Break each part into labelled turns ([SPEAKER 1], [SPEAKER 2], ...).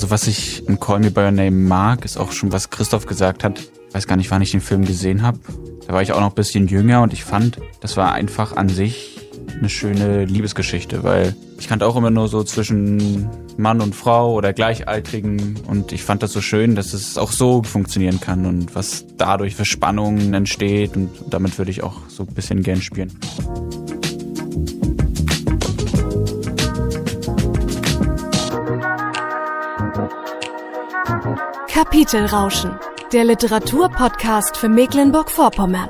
[SPEAKER 1] Also was ich in Call Me By Your Name mag, ist auch schon, was Christoph gesagt hat. Ich weiß gar nicht, wann ich den Film gesehen habe. Da war ich auch noch ein bisschen jünger und ich fand, das war einfach an sich eine schöne Liebesgeschichte, weil ich kannte auch immer nur so zwischen Mann und Frau oder Gleichaltrigen und ich fand das so schön, dass es auch so funktionieren kann und was dadurch für Spannungen entsteht und damit würde ich auch so ein bisschen gern spielen.
[SPEAKER 2] Kapitelrauschen, der Literaturpodcast für Mecklenburg-Vorpommern.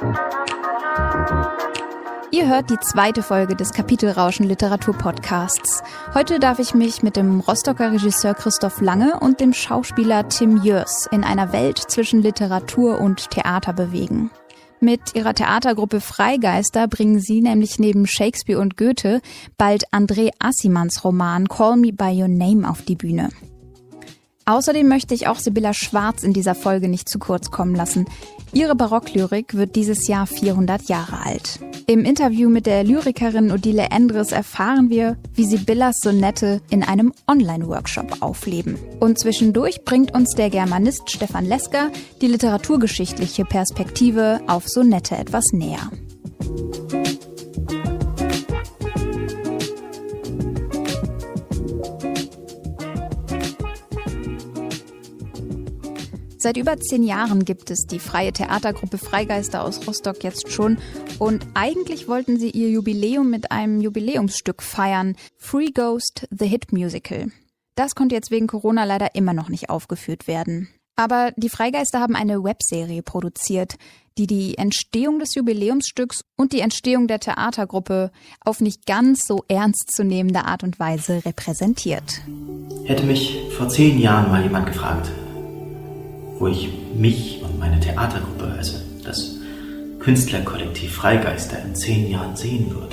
[SPEAKER 3] Ihr hört die zweite Folge des Kapitelrauschen Literaturpodcasts. Heute darf ich mich mit dem Rostocker Regisseur Christoph Lange und dem Schauspieler Tim Jörs in einer Welt zwischen Literatur und Theater bewegen. Mit ihrer Theatergruppe Freigeister bringen sie nämlich neben Shakespeare und Goethe bald André Acimanns Roman Call Me By Your Name auf die Bühne. Außerdem möchte ich auch Sibylla Schwarz in dieser Folge nicht zu kurz kommen lassen. Ihre Barocklyrik wird dieses Jahr 400 Jahre alt. Im Interview mit der Lyrikerin Odile Endres erfahren wir, wie Sibyllas Sonette in einem Online-Workshop aufleben. Und zwischendurch bringt uns der Germanist Stefan Lesker die literaturgeschichtliche Perspektive auf Sonette etwas näher. Seit über 10 Jahren gibt es die freie Theatergruppe Freigeister aus Rostock jetzt schon und eigentlich wollten sie ihr Jubiläum mit einem Jubiläumsstück feiern, Free Ghost, The Hit Musical. Das konnte jetzt wegen Corona leider immer noch nicht aufgeführt werden. Aber die Freigeister haben eine Webserie produziert, die die Entstehung des Jubiläumsstücks und die Entstehung der Theatergruppe auf nicht ganz so ernstzunehmende Art und Weise repräsentiert.
[SPEAKER 4] Hätte mich vor 10 Jahren mal jemand gefragt, wo ich mich und meine Theatergruppe, also das Künstlerkollektiv Freigeister, in 10 Jahren sehen würde.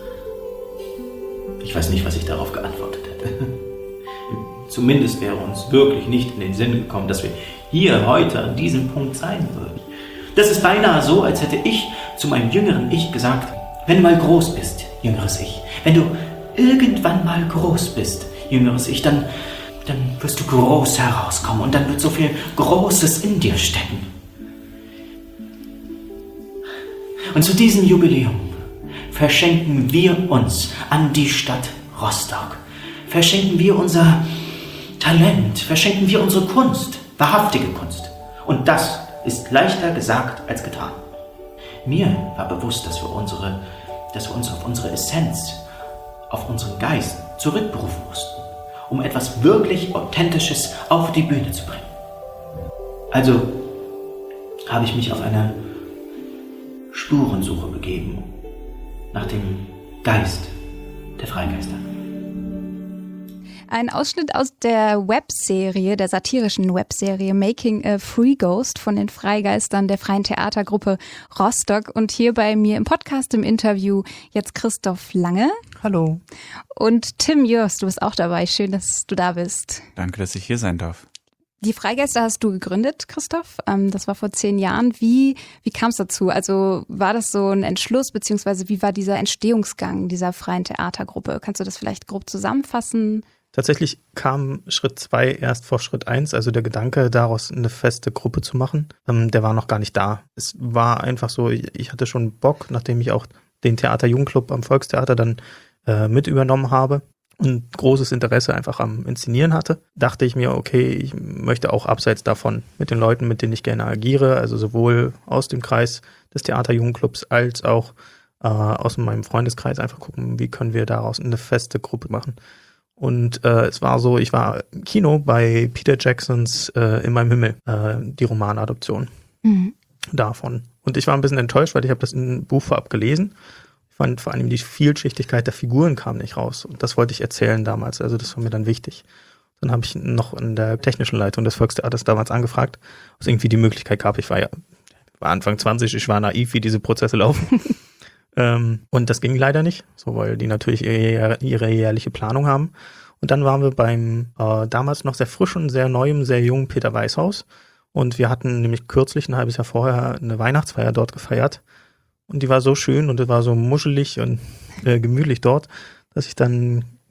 [SPEAKER 4] Ich weiß nicht, was ich darauf geantwortet hätte. Zumindest wäre uns wirklich nicht in den Sinn gekommen, dass wir hier heute an diesem Punkt sein würden. Das ist beinahe so, als hätte ich zu meinem jüngeren Ich gesagt, wenn du mal groß bist, jüngeres Ich, wenn du irgendwann mal groß bist, jüngeres Ich, dann wirst du groß herauskommen und dann wird so viel Großes in dir stecken. Und zu diesem Jubiläum verschenken wir uns an die Stadt Rostock. Verschenken wir unser Talent, verschenken wir unsere Kunst, wahrhaftige Kunst. Und das ist leichter gesagt als getan. Mir war bewusst, dass wir uns auf unsere Essenz, auf unseren Geist zurückberufen mussten, um etwas wirklich Authentisches auf die Bühne zu bringen. Also habe ich mich auf eine Spurensuche begeben nach dem Geist der Freigeister.
[SPEAKER 3] Ein Ausschnitt aus der Webserie, der satirischen Webserie Making a Free Ghost von den Freigeistern der Freien Theatergruppe Rostock. Und hier bei mir im Podcast, im Interview, jetzt Christoph Lange.
[SPEAKER 5] Hallo.
[SPEAKER 3] Und Tim Jörs, du bist auch dabei. Schön, dass du da bist.
[SPEAKER 1] Danke, dass ich hier sein darf.
[SPEAKER 3] Die Freigeister hast du gegründet, Christoph. Das war vor 10 Jahren. Wie kam es dazu? Also war das so ein Entschluss, beziehungsweise wie war dieser Entstehungsgang dieser Freien Theatergruppe? Kannst du das vielleicht grob zusammenfassen?
[SPEAKER 5] Tatsächlich kam Schritt 2 erst vor Schritt 1, also der Gedanke, daraus eine feste Gruppe zu machen, der war noch gar nicht da. Es war einfach so, ich hatte schon Bock, nachdem ich auch den Theater-Jugendclub am Volkstheater dann mit übernommen habe und großes Interesse einfach am Inszenieren hatte, dachte ich mir, okay, ich möchte auch abseits davon mit den Leuten, mit denen ich gerne agiere, also sowohl aus dem Kreis des Theater-Jugendclubs als auch aus meinem Freundeskreis einfach gucken, wie können wir daraus eine feste Gruppe machen. Und es war so, ich war im Kino bei Peter Jacksons In meinem Himmel, die Romanadoption davon. Und ich war ein bisschen enttäuscht, weil ich habe das in Buch vorab gelesen. Ich fand vor allem die Vielschichtigkeit der Figuren kam nicht raus. Und das wollte ich erzählen damals, also das war mir dann wichtig. Dann habe ich noch in der technischen Leitung des Volkstheaters damals angefragt, ob es irgendwie die Möglichkeit gab. Ich war Anfang 20, ich war naiv, wie diese Prozesse laufen. Und das ging leider nicht, so weil die natürlich ihre jährliche Planung haben. Und dann waren wir beim damals noch sehr frischen, sehr neuem, sehr jungen Peter Weißhaus. Und wir hatten nämlich kürzlich, ein halbes Jahr vorher, eine Weihnachtsfeier dort gefeiert. Und die war so schön und es war so muschelig und gemütlich dort, dass ich dann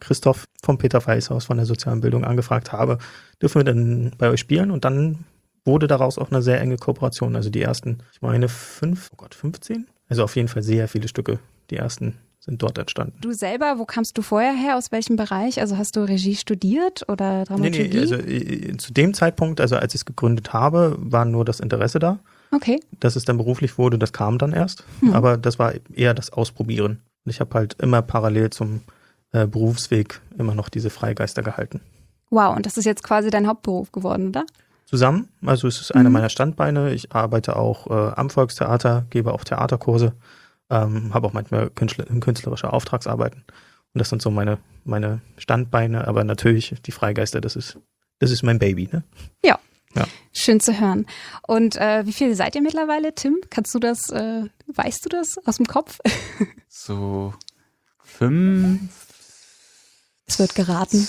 [SPEAKER 5] Christoph vom Peter Weißhaus von der sozialen Bildung angefragt habe, dürfen wir denn bei euch spielen? Und dann wurde daraus auch eine sehr enge Kooperation. Also die ersten, ich meine 15? Also auf jeden Fall sehr viele Stücke. Die ersten sind dort entstanden.
[SPEAKER 3] Du selber, wo kamst du vorher her? Aus welchem Bereich? Also hast du Regie studiert oder Dramaturgie?
[SPEAKER 5] Nee, also zu dem Zeitpunkt, also als ich es gegründet habe, war nur das Interesse da.
[SPEAKER 3] Okay.
[SPEAKER 5] Dass es dann beruflich wurde, das kam dann erst. Aber das war eher das Ausprobieren. Und ich habe halt immer parallel zum Berufsweg immer noch diese Freigeister gehalten.
[SPEAKER 3] Wow, und das ist jetzt quasi dein Hauptberuf geworden, oder?
[SPEAKER 5] Zusammen, also es ist einer meiner Standbeine. Ich arbeite auch am Volkstheater, gebe auch Theaterkurse, habe auch manchmal künstlerische Auftragsarbeiten. Und das sind so meine Standbeine, aber natürlich die Freigeister, das ist mein Baby, ne?
[SPEAKER 3] Ja.
[SPEAKER 5] Ja.
[SPEAKER 3] Schön zu hören. Und wie viele seid ihr mittlerweile, Tim? Kannst du das, weißt du das aus dem Kopf?
[SPEAKER 1] So 5.
[SPEAKER 3] Es wird geraten.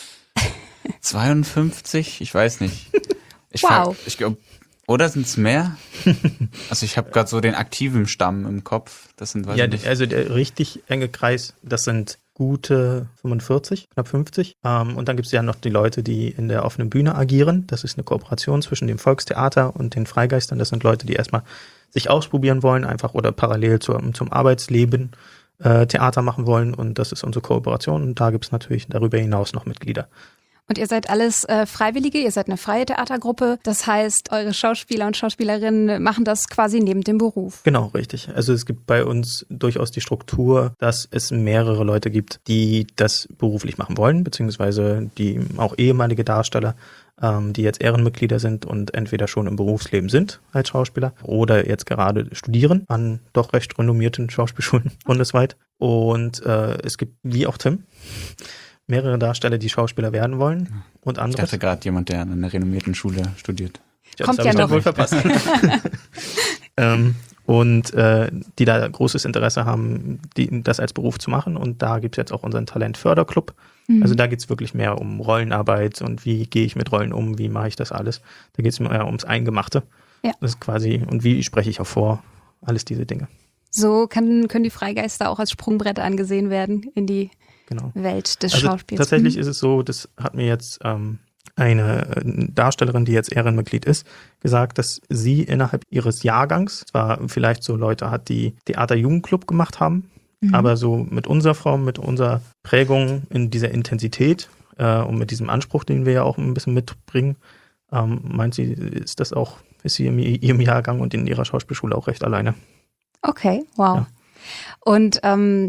[SPEAKER 1] 52? Ich weiß nicht.
[SPEAKER 3] Wow.
[SPEAKER 1] Ich glaube, oder sind es mehr? Also ich habe gerade so den aktiven Stamm im Kopf. Das sind, weiß ich nicht.
[SPEAKER 5] Also der richtig enge Kreis, das sind gute 45, knapp 50. Und dann gibt es ja noch die Leute, die in der offenen Bühne agieren. Das ist eine Kooperation zwischen dem Volkstheater und den Freigeistern. Das sind Leute, die erstmal sich ausprobieren wollen, einfach oder parallel zum Arbeitsleben Theater machen wollen. Und das ist unsere Kooperation. Und da gibt es natürlich darüber hinaus noch Mitglieder.
[SPEAKER 3] Und ihr seid alles Freiwillige, ihr seid eine freie Theatergruppe. Das heißt, eure Schauspieler und Schauspielerinnen machen das quasi neben dem Beruf.
[SPEAKER 5] Genau, richtig. Also es gibt bei uns durchaus die Struktur, dass es mehrere Leute gibt, die das beruflich machen wollen, beziehungsweise die auch ehemalige Darsteller, die jetzt Ehrenmitglieder sind und entweder schon im Berufsleben sind als Schauspieler oder jetzt gerade studieren an doch recht renommierten Schauspielschulen bundesweit. Und es gibt, wie auch Tim, mehrere Darsteller, die Schauspieler werden wollen und andere.
[SPEAKER 1] Ich dachte gerade jemand, der an einer renommierten Schule studiert.
[SPEAKER 3] Kommt
[SPEAKER 5] das
[SPEAKER 3] ja
[SPEAKER 5] habe ich
[SPEAKER 3] noch.
[SPEAKER 5] dann wohl verpasst. Die da großes Interesse haben, das als Beruf zu machen. Und da gibt es jetzt auch unseren Talentförderclub. Also da geht es wirklich mehr um Rollenarbeit und wie gehe ich mit Rollen um, wie mache ich das alles. Da geht es mehr ums Eingemachte.
[SPEAKER 3] Ja.
[SPEAKER 5] Das ist quasi, und wie spreche ich auch vor, alles diese Dinge.
[SPEAKER 3] So können die Freigeister auch als Sprungbrett angesehen werden in die Welt des Schauspiels.
[SPEAKER 5] Tatsächlich ist es so, das hat mir jetzt eine Darstellerin, die jetzt Ehrenmitglied ist, gesagt, dass sie innerhalb ihres Jahrgangs zwar vielleicht so Leute hat, die Theater-Jugendclub gemacht haben, aber so mit unserer Form, mit unserer Prägung in dieser Intensität und mit diesem Anspruch, den wir ja auch ein bisschen mitbringen, meint sie, ist sie in ihrem Jahrgang und in ihrer Schauspielschule auch recht alleine.
[SPEAKER 3] Okay, wow.
[SPEAKER 5] Ja.
[SPEAKER 3] Und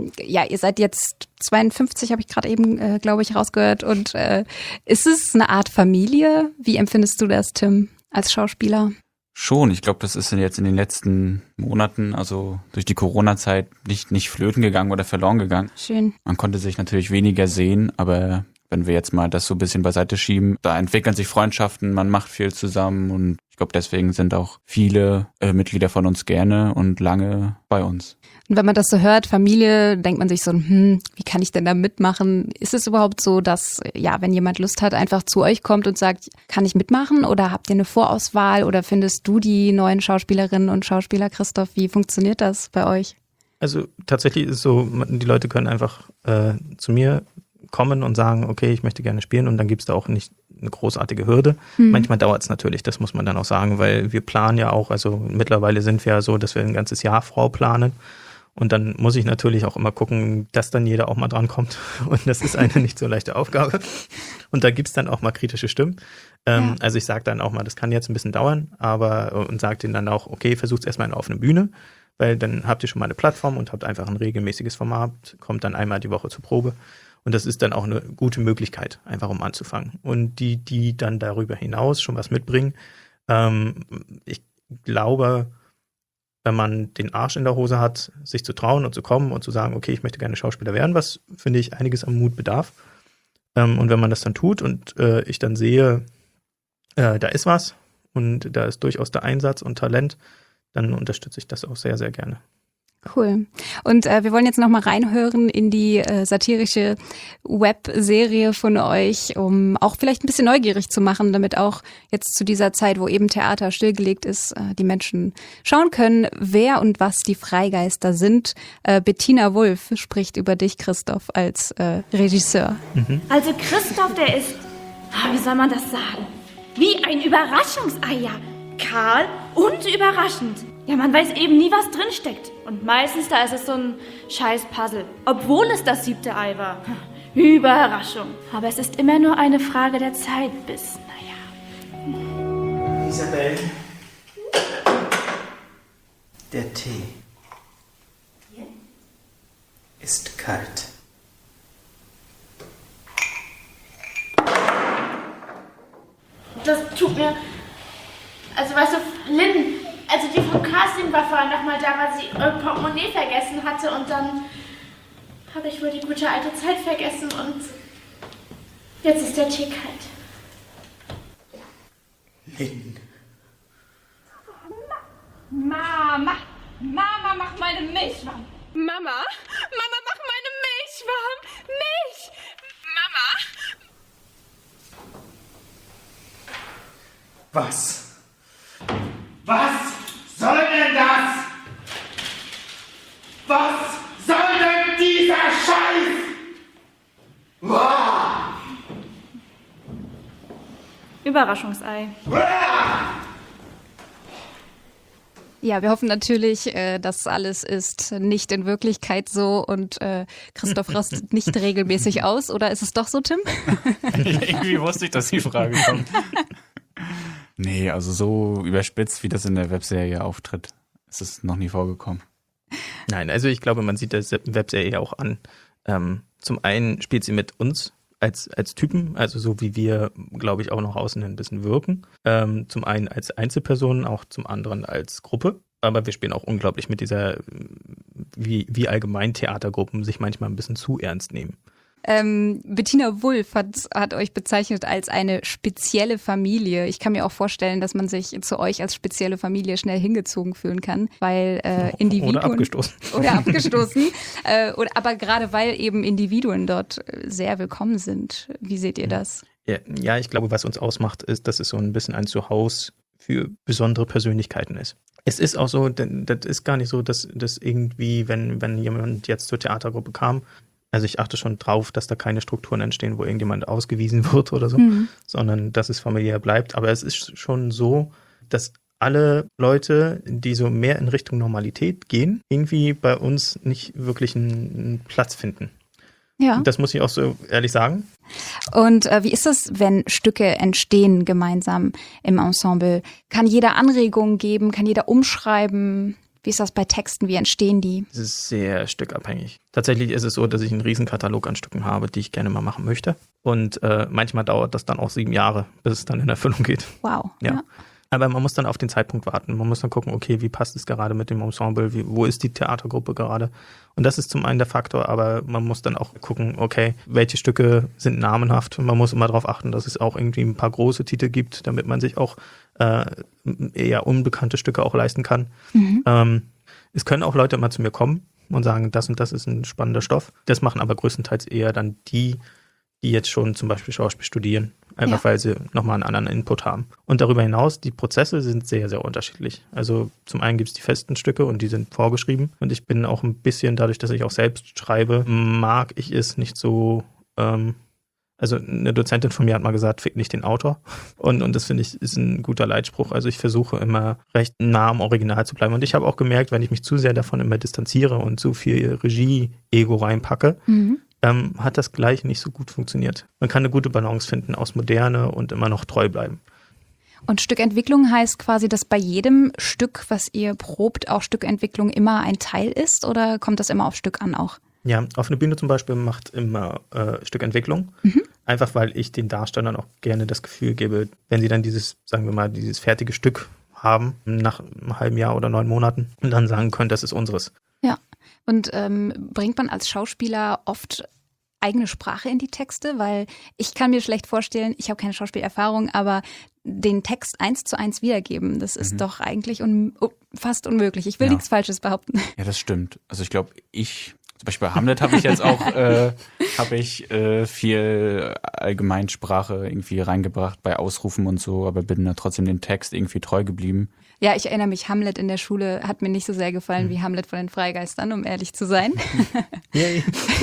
[SPEAKER 3] ihr seid jetzt 52, habe ich gerade eben, glaube ich, rausgehört. Und ist es eine Art Familie? Wie empfindest du das, Tim, als Schauspieler?
[SPEAKER 1] Schon, ich glaube, das ist jetzt in den letzten Monaten, also durch die Corona-Zeit, nicht flöten gegangen oder verloren gegangen.
[SPEAKER 3] Schön.
[SPEAKER 1] Man konnte sich natürlich weniger sehen, aber wenn wir jetzt mal das so ein bisschen beiseite schieben, da entwickeln sich Freundschaften, man macht viel zusammen und ich glaube, deswegen sind auch viele Mitglieder von uns gerne und lange bei uns.
[SPEAKER 3] Und wenn man das so hört, Familie, denkt man sich so, wie kann ich denn da mitmachen? Ist es überhaupt so, dass, wenn jemand Lust hat, einfach zu euch kommt und sagt, kann ich mitmachen? Oder habt ihr eine Vorauswahl? Oder findest du die neuen Schauspielerinnen und Schauspieler, Christoph? Wie funktioniert das bei euch? Also
[SPEAKER 5] tatsächlich ist es so, die Leute können einfach zu mir kommen und sagen, okay, ich möchte gerne spielen und dann gibt es da auch nicht eine großartige Hürde. Manchmal dauert es natürlich, das muss man dann auch sagen, weil wir planen ja auch, also mittlerweile sind wir ja so, dass wir ein ganzes Jahr vorplanen und dann muss ich natürlich auch immer gucken, dass dann jeder auch mal drankommt und das ist eine nicht so leichte Aufgabe und da gibt es dann auch mal kritische Stimmen. Also ich sage dann auch mal, das kann jetzt ein bisschen dauern, und sage denen dann auch, okay, versucht es erstmal auf eine Bühne, weil dann habt ihr schon mal eine Plattform und habt einfach ein regelmäßiges Format, kommt dann einmal die Woche zur Probe. Und das ist dann auch eine gute Möglichkeit, einfach um anzufangen. Und die dann darüber hinaus schon was mitbringen. Ich glaube, wenn man den Arsch in der Hose hat, sich zu trauen und zu kommen und zu sagen, okay, ich möchte gerne Schauspieler werden, was, finde ich, einiges am Mut bedarf. Und wenn man das dann tut und ich dann sehe, da ist was und da ist durchaus der Einsatz und Talent, dann unterstütze ich das auch sehr, sehr gerne.
[SPEAKER 3] Cool. Und wir wollen jetzt nochmal reinhören in die satirische Webserie von euch, um auch vielleicht ein bisschen neugierig zu machen, damit auch jetzt zu dieser Zeit, wo eben Theater stillgelegt ist, die Menschen schauen können, wer und was die Freigeister sind. Bettina Wulff spricht über dich, Christoph, als Regisseur.
[SPEAKER 6] Also Christoph, der ist, wie soll man das sagen, wie ein Überraschungsei, ja. Kahl und überraschend. Ja, man weiß eben nie, was drinsteckt. Und meistens da ist es so ein scheiß Puzzle. Obwohl es das 7. Ei war. Überraschung. Aber es ist immer nur eine Frage der Zeit bis,
[SPEAKER 4] Isabel. Der Tee ist kalt.
[SPEAKER 6] Das tut mir... Also weißt du, Lynn, also die vom Casting war vorhin noch mal da, weil sie ihr Portemonnaie vergessen hatte und dann habe ich wohl die gute alte Zeit vergessen und jetzt ist der Tee kalt.
[SPEAKER 4] Lynn.
[SPEAKER 6] Mama, mach meine Milch warm. Mama, mach meine Milch warm. Milch! Mama!
[SPEAKER 4] Was? Was soll denn das? Was soll denn dieser Scheiß? Uah!
[SPEAKER 6] Überraschungsei.
[SPEAKER 3] Ja, wir hoffen natürlich, das alles ist nicht in Wirklichkeit so und Christoph rastet nicht regelmäßig aus. Oder ist es doch so, Tim?
[SPEAKER 1] Irgendwie wusste ich, dass die Frage kommt. Nee, also so überspitzt, wie das in der Webserie auftritt, ist es noch nie vorgekommen.
[SPEAKER 5] Nein, also ich glaube, man sieht das Webserie auch an. Zum einen spielt sie mit uns als Typen, also so wie wir, glaube ich, auch nach außen ein bisschen wirken. Zum einen als Einzelpersonen, auch zum anderen als Gruppe. Aber wir spielen auch unglaublich mit dieser, wie allgemein Theatergruppen sich manchmal ein bisschen zu ernst nehmen.
[SPEAKER 3] Bettina Wulff hat euch bezeichnet als eine spezielle Familie. Ich kann mir auch vorstellen, dass man sich zu euch als spezielle Familie schnell hingezogen fühlen kann, weil Individuen...
[SPEAKER 5] Oder abgestoßen.
[SPEAKER 3] Oder abgestoßen. Aber gerade weil eben Individuen dort sehr willkommen sind. Wie seht ihr das?
[SPEAKER 5] Ja, ich glaube, was uns ausmacht, ist, dass es so ein bisschen ein Zuhause für besondere Persönlichkeiten ist. Es ist auch so, das ist gar nicht so, dass irgendwie, wenn jemand jetzt zur Theatergruppe kam, also ich achte schon drauf, dass da keine Strukturen entstehen, wo irgendjemand ausgewiesen wird oder so, sondern dass es familiär bleibt. Aber es ist schon so, dass alle Leute, die so mehr in Richtung Normalität gehen, irgendwie bei uns nicht wirklich einen Platz finden.
[SPEAKER 3] Ja.
[SPEAKER 5] Das muss ich auch so ehrlich sagen.
[SPEAKER 3] Und wie ist das, wenn Stücke entstehen gemeinsam im Ensemble? Kann jeder Anregungen geben? Kann jeder umschreiben? Wie ist das bei Texten? Wie entstehen die?
[SPEAKER 5] Es ist sehr stückabhängig. Tatsächlich ist es so, dass ich einen riesen Katalog an Stücken habe, die ich gerne mal machen möchte. Und manchmal dauert das dann auch 7 Jahre, bis es dann in Erfüllung geht.
[SPEAKER 3] Wow.
[SPEAKER 5] Ja. Aber man muss dann auf den Zeitpunkt warten. Man muss dann gucken, okay, wie passt es gerade mit dem Ensemble? Wo ist die Theatergruppe gerade? Und das ist zum einen der Faktor, aber man muss dann auch gucken, okay, welche Stücke sind namenhaft? Man muss immer darauf achten, dass es auch irgendwie ein paar große Titel gibt, damit man sich auch eher unbekannte Stücke auch leisten kann. Es können auch Leute immer zu mir kommen und sagen, das und das ist ein spannender Stoff. Das machen aber größtenteils eher dann die jetzt schon zum Beispiel Schauspiel studieren, einfach weil sie nochmal einen anderen Input haben. Und darüber hinaus, die Prozesse sind sehr, sehr unterschiedlich. Also zum einen gibt es die festen Stücke und die sind vorgeschrieben. Und ich bin auch ein bisschen, dadurch, dass ich auch selbst schreibe, mag ich es nicht so, also eine Dozentin von mir hat mal gesagt, fick nicht den Autor. Und das finde ich ist ein guter Leitspruch. Also ich versuche immer recht nah am Original zu bleiben. Und ich habe auch gemerkt, wenn ich mich zu sehr davon immer distanziere und zu viel Regie-Ego reinpacke, hat das gleich nicht so gut funktioniert. Man kann eine gute Balance finden aus Moderne und immer noch treu bleiben.
[SPEAKER 3] Und Stückentwicklung heißt quasi, dass bei jedem Stück, was ihr probt, auch Stückentwicklung immer ein Teil ist? Oder kommt das immer auf Stück an auch?
[SPEAKER 5] Ja, auf einer Bühne zum Beispiel macht immer Stückentwicklung. Einfach weil ich den Darstellern auch gerne das Gefühl gebe, wenn sie dann dieses, sagen wir mal, dieses fertige Stück haben, nach einem halben Jahr oder 9 Monaten, und dann sagen können, das ist unseres.
[SPEAKER 3] Ja. Und bringt man als Schauspieler oft eigene Sprache in die Texte? Weil ich kann mir schlecht vorstellen, ich habe keine Schauspielerfahrung, aber den Text 1:1 wiedergeben, das ist doch eigentlich fast unmöglich. Ich will nichts Falsches behaupten.
[SPEAKER 1] Ja, das stimmt. Also ich glaube, zum Beispiel bei Hamlet habe ich jetzt auch viel Allgemeinsprache irgendwie reingebracht bei Ausrufen und so, aber bin da trotzdem dem Text irgendwie treu geblieben.
[SPEAKER 3] Ja, ich erinnere mich, Hamlet in der Schule hat mir nicht so sehr gefallen wie Hamlet von den Freigeistern, um ehrlich zu sein.
[SPEAKER 5] Yay.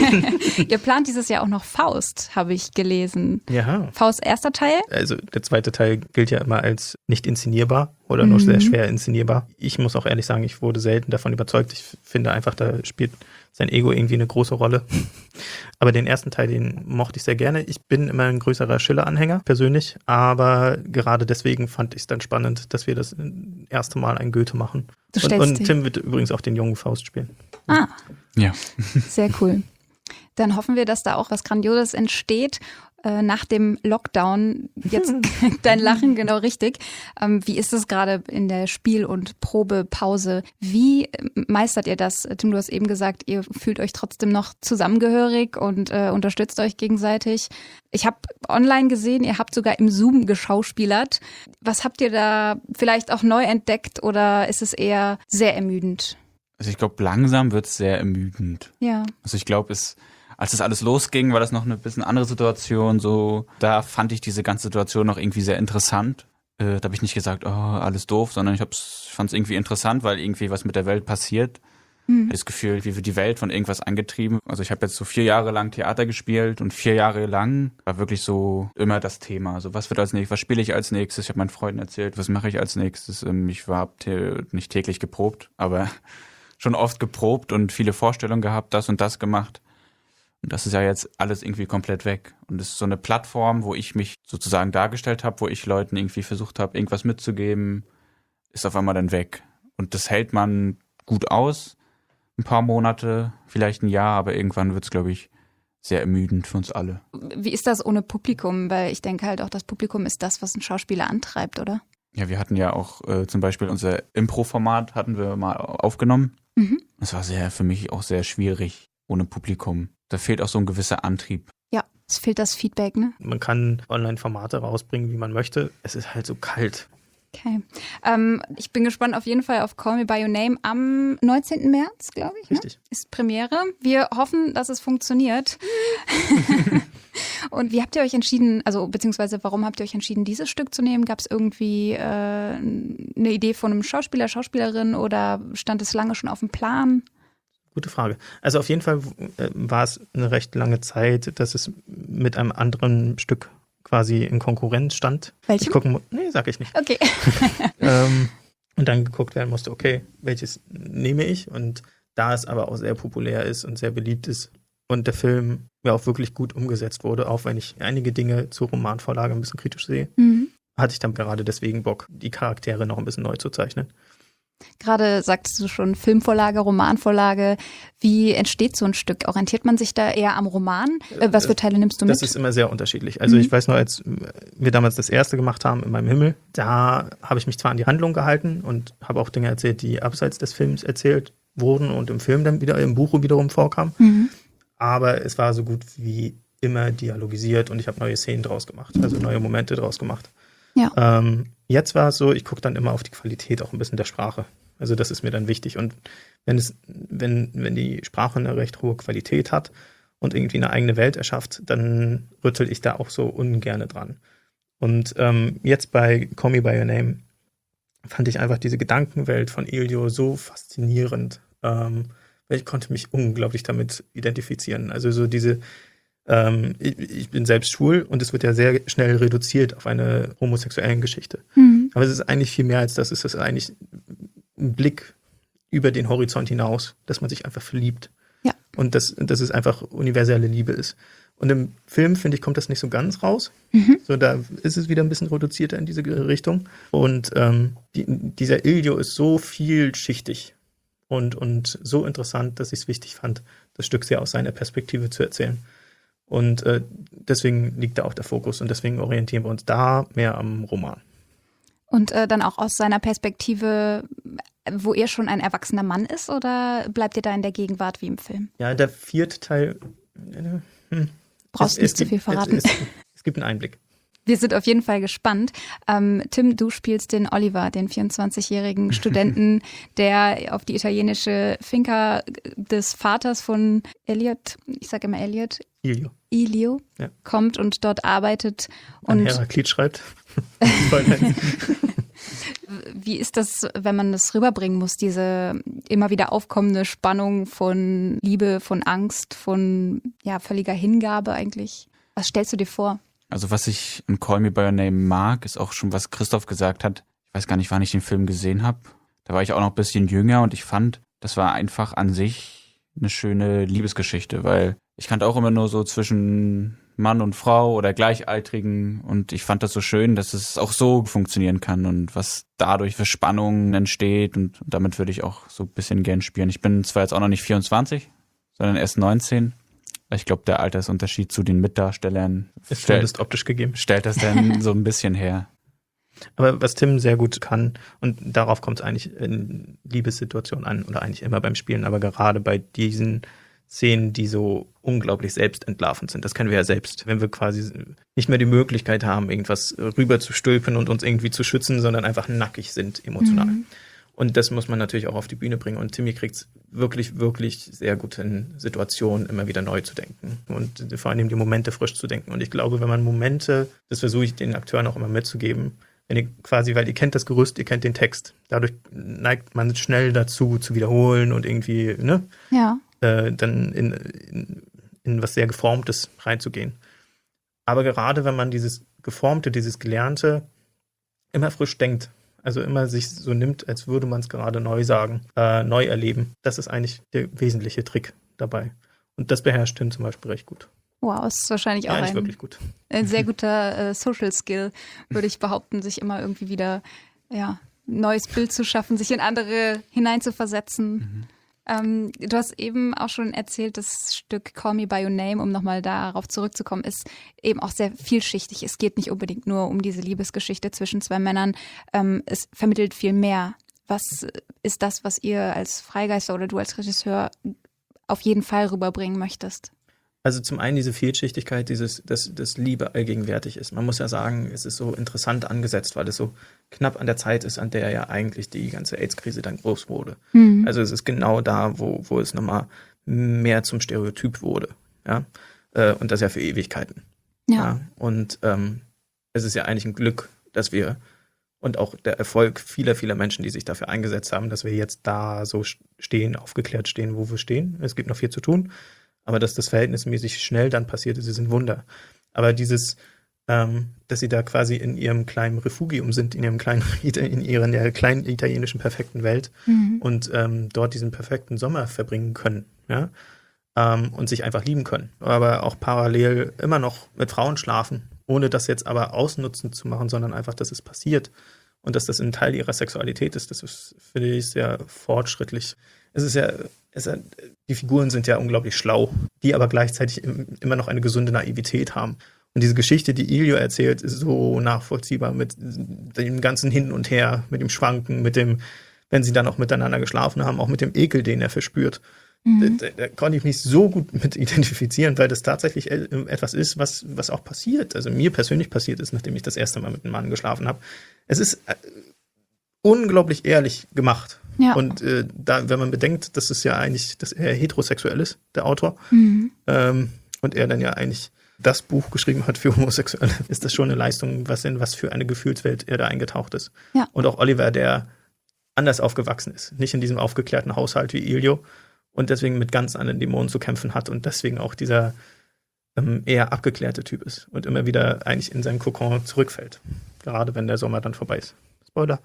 [SPEAKER 3] Ihr plant dieses Jahr auch noch Faust, habe ich gelesen.
[SPEAKER 5] Ja.
[SPEAKER 3] Faust erster Teil?
[SPEAKER 5] Also der zweite Teil gilt ja immer als nicht inszenierbar oder nur sehr schwer inszenierbar. Ich muss auch ehrlich sagen, ich wurde selten davon überzeugt. Ich finde einfach, da spielt sein Ego irgendwie eine große Rolle. Aber den ersten Teil, den mochte ich sehr gerne. Ich bin immer ein größerer Schiller-Anhänger, persönlich. Aber gerade deswegen fand ich es dann spannend, dass wir das erste Mal ein Goethe machen. Und Tim wird übrigens auch den jungen Faust spielen.
[SPEAKER 3] Ah,
[SPEAKER 1] Ja.
[SPEAKER 3] sehr cool. Dann hoffen wir, dass da auch was Grandioses entsteht. Nach dem Lockdown, jetzt dein Lachen, genau richtig. Wie ist es gerade in der Spiel- und Probepause? Wie meistert ihr das? Tim, du hast eben gesagt, ihr fühlt euch trotzdem noch zusammengehörig und unterstützt euch gegenseitig. Ich habe online gesehen, ihr habt sogar im Zoom geschauspielert. Was habt ihr da vielleicht auch neu entdeckt oder ist es eher sehr ermüdend?
[SPEAKER 1] Also ich glaube, langsam wird es sehr ermüdend.
[SPEAKER 3] Ja.
[SPEAKER 1] Also ich glaube, als das alles losging, war das noch eine bisschen andere Situation. So, da fand ich diese ganze Situation noch irgendwie sehr interessant. Da habe ich nicht gesagt, oh, alles doof, sondern ich fand es irgendwie interessant, weil irgendwie was mit der Welt passiert. Ich habe das Gefühl, wie wird die Welt von irgendwas angetrieben. Also ich habe jetzt so 4 Jahre lang Theater gespielt und 4 Jahre lang war wirklich so immer das Thema. Also was wird als nächstes, was spiele ich als nächstes? Ich habe meinen Freunden erzählt, was mache ich als nächstes? Ich war nicht täglich geprobt, aber schon oft geprobt und viele Vorstellungen gehabt, das und das gemacht. Und das ist ja jetzt alles irgendwie komplett weg. Und es ist so eine Plattform, wo ich mich sozusagen dargestellt habe, wo ich Leuten irgendwie versucht habe, irgendwas mitzugeben, ist auf einmal dann weg. Und das hält man gut aus, ein paar Monate, vielleicht ein Jahr, aber irgendwann wird es, glaube ich, sehr ermüdend für uns alle.
[SPEAKER 3] Wie ist das ohne Publikum? Weil ich denke halt auch, das Publikum ist das, was einen Schauspieler antreibt, oder?
[SPEAKER 1] Ja, wir hatten ja auch zum Beispiel unser Impro-Format hatten wir mal aufgenommen. Das war für mich auch sehr schwierig ohne Publikum. Da fehlt auch so ein gewisser Antrieb.
[SPEAKER 3] Ja, es fehlt das Feedback, ne?
[SPEAKER 5] Man kann Online-Formate rausbringen, wie man möchte. Es ist halt so kalt.
[SPEAKER 3] Okay. Ich bin gespannt auf jeden Fall auf Call Me By Your Name am 19. März, glaube ich.
[SPEAKER 5] Richtig.
[SPEAKER 3] Ne? Ist Premiere. Wir hoffen, dass es funktioniert. Und wie habt ihr euch entschieden, also beziehungsweise warum habt ihr euch entschieden, dieses Stück zu nehmen? Gab es irgendwie eine Idee von einem Schauspieler, Schauspielerin oder stand es lange schon auf dem Plan?
[SPEAKER 5] Gute Frage. Also auf jeden Fall war es eine recht lange Zeit, dass es mit einem anderen Stück quasi in Konkurrenz stand.
[SPEAKER 3] Welchem?
[SPEAKER 5] Nee, sag ich nicht.
[SPEAKER 3] Okay.
[SPEAKER 5] Und dann geguckt werden musste, okay, welches nehme ich? Und da es aber auch sehr populär ist und sehr beliebt ist und der Film ja auch wirklich gut umgesetzt wurde, auch wenn ich einige Dinge zur Romanvorlage ein bisschen kritisch sehe, hatte ich dann gerade deswegen Bock, die Charaktere noch ein bisschen neu zu zeichnen.
[SPEAKER 3] Gerade sagtest du schon Filmvorlage, Romanvorlage. Wie entsteht so ein Stück? Orientiert man sich da eher am Roman? Was für Teile nimmst du mit?
[SPEAKER 5] Das ist immer sehr unterschiedlich. Also ich weiß noch, als wir damals das erste gemacht haben, In meinem Himmel, da habe ich mich zwar an die Handlung gehalten und habe auch Dinge erzählt, die abseits des Films erzählt wurden und im Film dann wieder, im Buch wiederum vorkamen. Aber es war so gut wie immer dialogisiert und ich habe neue Szenen draus gemacht, also neue Momente draus gemacht.
[SPEAKER 3] Ja.
[SPEAKER 5] Jetzt war es so, ich gucke dann immer auf die Qualität auch ein bisschen der Sprache. Also das ist mir dann wichtig. Und wenn die Sprache eine recht hohe Qualität hat und irgendwie eine eigene Welt erschafft, dann rüttel ich da auch so ungerne dran. Und jetzt bei Call Me By Your Name fand ich einfach diese Gedankenwelt von Elio so faszinierend. Ich konnte mich unglaublich damit identifizieren. Also so diese ich bin selbst schwul und es wird ja sehr schnell reduziert auf eine homosexuelle Geschichte. Aber es ist eigentlich viel mehr als das. Es ist eigentlich ein Blick über den Horizont hinaus, dass man sich einfach verliebt.
[SPEAKER 3] Ja.
[SPEAKER 5] Und dass es einfach universelle Liebe ist. Und im Film, finde ich, kommt das nicht so ganz raus. So, da ist es wieder ein bisschen reduzierter in diese Richtung. Und dieser Elio ist so vielschichtig und so interessant, dass ich es wichtig fand, das Stück sehr aus seiner Perspektive zu erzählen. Und deswegen liegt da auch der Fokus und deswegen orientieren wir uns da mehr am Roman.
[SPEAKER 3] Und dann auch aus seiner Perspektive, wo er schon ein erwachsener Mann ist, oder bleibt ihr da in der Gegenwart wie im Film?
[SPEAKER 5] Ja, der 4. Teil,
[SPEAKER 3] Brauchst nicht zu viel verraten.
[SPEAKER 5] Es gibt einen Einblick.
[SPEAKER 3] Wir sind auf jeden Fall gespannt. Tim, du spielst den Oliver, den 24-jährigen Studenten, der auf die italienische Finca des Vaters von Elliot, ich sage immer Elliot, Ilio,
[SPEAKER 5] ja,
[SPEAKER 3] kommt und dort arbeitet.
[SPEAKER 5] An
[SPEAKER 3] Und
[SPEAKER 5] Heraklit schreibt.
[SPEAKER 3] wie ist das, wenn man das rüberbringen muss, diese immer wieder aufkommende Spannung von Liebe, von Angst, von völliger Hingabe eigentlich? Was stellst du dir vor?
[SPEAKER 1] Also was ich in Call Me By Your Name mag, ist auch schon, was Christoph gesagt hat. Ich weiß gar nicht, wann ich den Film gesehen habe. Da war ich auch noch ein bisschen jünger und ich fand, das war einfach an sich eine schöne Liebesgeschichte, weil ich kannte auch immer nur so zwischen Mann und Frau oder Gleichaltrigen und ich fand das so schön, dass es auch so funktionieren kann und was dadurch für Spannungen entsteht und damit würde ich auch so ein bisschen gern spielen. Ich bin zwar jetzt auch noch nicht 24, sondern erst 19. Ich glaube, der Altersunterschied zu den Mitdarstellern
[SPEAKER 5] ist zumindest optisch gegeben.
[SPEAKER 1] Stellt das dann so ein bisschen her.
[SPEAKER 5] Aber was Tim sehr gut kann, und darauf kommt es eigentlich in Liebessituationen an, oder eigentlich immer beim Spielen, aber gerade bei diesen Szenen, die so unglaublich selbstentlarvend sind. Das kennen wir ja selbst, wenn wir quasi nicht mehr die Möglichkeit haben, irgendwas rüber zu stülpen und uns irgendwie zu schützen, sondern einfach nackig sind emotional. Mhm. Und das muss man natürlich auch auf die Bühne bringen. Und Timmy kriegt es wirklich, wirklich sehr gut in Situationen immer wieder neu zu denken. Und vor allem die Momente frisch zu denken. Und ich glaube, wenn man Momente, das versuche ich den Akteuren auch immer mitzugeben, wenn ihr quasi, weil ihr kennt das Gerüst, ihr kennt den Text. Dadurch neigt man schnell dazu, zu wiederholen und irgendwie, dann in was sehr Geformtes reinzugehen. Aber gerade wenn man dieses Geformte, dieses Gelernte immer frisch denkt, also immer sich so nimmt, als würde man es gerade neu sagen, neu erleben. Das ist eigentlich der wesentliche Trick dabei. Und das beherrscht Tim zum Beispiel recht gut.
[SPEAKER 3] Wow, ist wahrscheinlich auch
[SPEAKER 5] wirklich gut.
[SPEAKER 3] Ein sehr guter Social Skill, würde ich behaupten, sich immer irgendwie wieder neues Bild zu schaffen, sich in andere hineinzuversetzen. Mhm. Du hast eben auch schon erzählt, das Stück Call Me By Your Name, um nochmal darauf zurückzukommen, ist eben auch sehr vielschichtig. Es geht nicht unbedingt nur um diese Liebesgeschichte zwischen zwei Männern. Es vermittelt viel mehr. Was ist das, was ihr als Freigeister oder du als Regisseur auf jeden Fall rüberbringen möchtest?
[SPEAKER 5] Also zum einen diese Vielschichtigkeit, dass Liebe allgegenwärtig ist. Man muss ja sagen, es ist so interessant angesetzt, weil es so knapp an der Zeit ist, an der ja eigentlich die ganze AIDS-Krise dann groß wurde. Mhm. Also es ist genau da, wo es nochmal mehr zum Stereotyp wurde. Ja? Und das ja für Ewigkeiten. Ja. Und es ist ja eigentlich ein Glück, dass wir und auch der Erfolg vieler, vieler Menschen, die sich dafür eingesetzt haben, dass wir jetzt da so stehen, aufgeklärt stehen, wo wir stehen. Es gibt noch viel zu tun. Aber dass das verhältnismäßig schnell dann passiert ist ein Wunder. Aber dieses, dass sie da quasi in ihrem kleinen Refugium sind, in ihrer kleinen italienischen perfekten Welt und dort diesen perfekten Sommer verbringen können, ja, und sich einfach lieben können. Aber auch parallel immer noch mit Frauen schlafen, ohne das jetzt aber ausnutzend zu machen, sondern einfach, dass es passiert und dass das ein Teil ihrer Sexualität ist. Das ist, finde ich, sehr fortschrittlich. Die Figuren sind ja unglaublich schlau, die aber gleichzeitig immer noch eine gesunde Naivität haben. Und diese Geschichte, die Ilio erzählt, ist so nachvollziehbar mit dem ganzen Hin und Her, mit dem Schwanken, mit dem, wenn sie dann auch miteinander geschlafen haben, auch mit dem Ekel, den er verspürt. Mhm. Da konnte ich mich so gut mit identifizieren, weil das tatsächlich etwas ist, was auch passiert. Also mir persönlich passiert ist, nachdem ich das erste Mal mit einem Mann geschlafen habe. Es ist unglaublich ehrlich gemacht. Ja. Und wenn man bedenkt, dass es ja eigentlich, dass er heterosexuell ist, der Autor, und er dann ja eigentlich das Buch geschrieben hat für Homosexuelle, ist das schon eine Leistung, was für eine Gefühlswelt er da eingetaucht ist. Ja. Und auch Oliver, der anders aufgewachsen ist, nicht in diesem aufgeklärten Haushalt wie Ilio und deswegen mit ganz anderen Dämonen zu kämpfen hat und deswegen auch dieser eher abgeklärte Typ ist und immer wieder eigentlich in seinen Kokon zurückfällt. Gerade wenn der Sommer dann vorbei ist. Spoiler.